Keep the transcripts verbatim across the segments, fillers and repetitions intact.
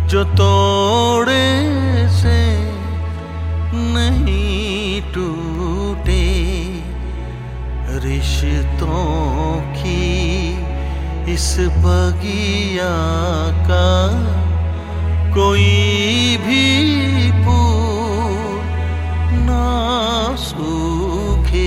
जो तोड़े से नहीं टूटे, रिश्तों की इस बगिया का कोई भी फूल ना सूखे।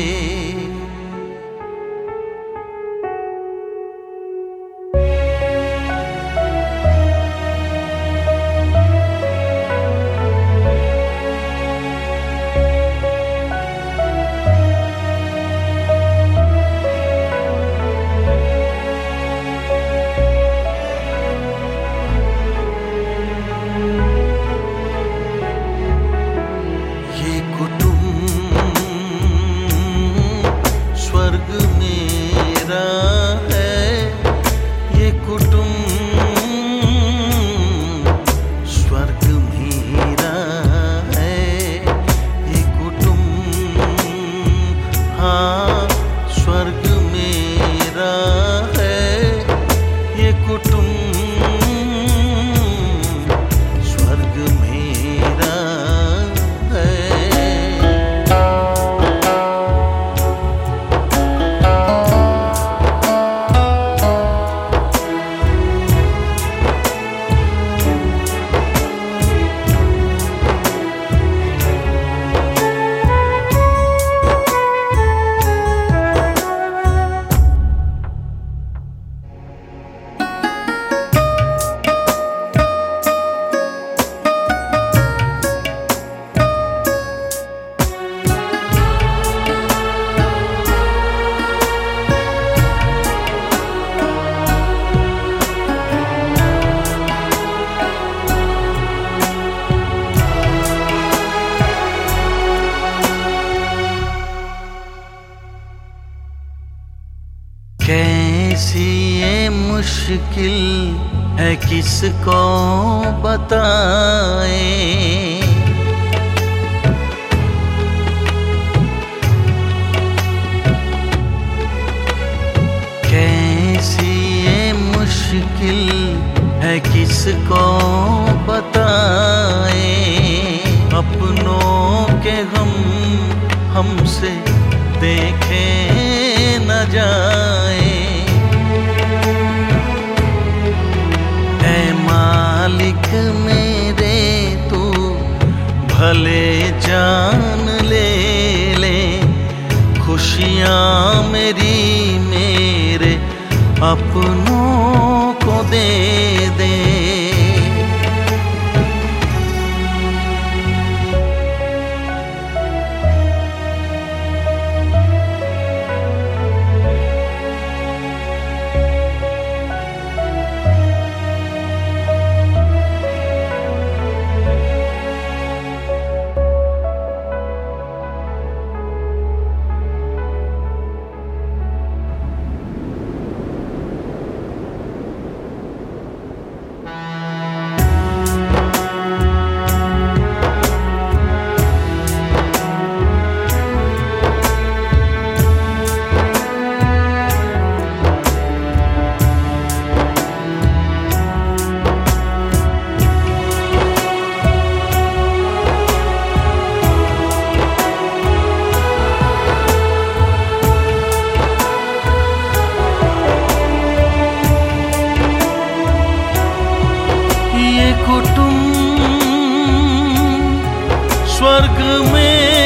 कैसी ये मुश्किल है किसको बताएं, कैसी ये मुश्किल है किसको बताएं। अपनों के गम हमसे देखे न जाए। ऐ मालिक मेरे तू भले जान ले ले, खुशियाँ मेरी मेरे अपनों को दे दे। स्वर्ग में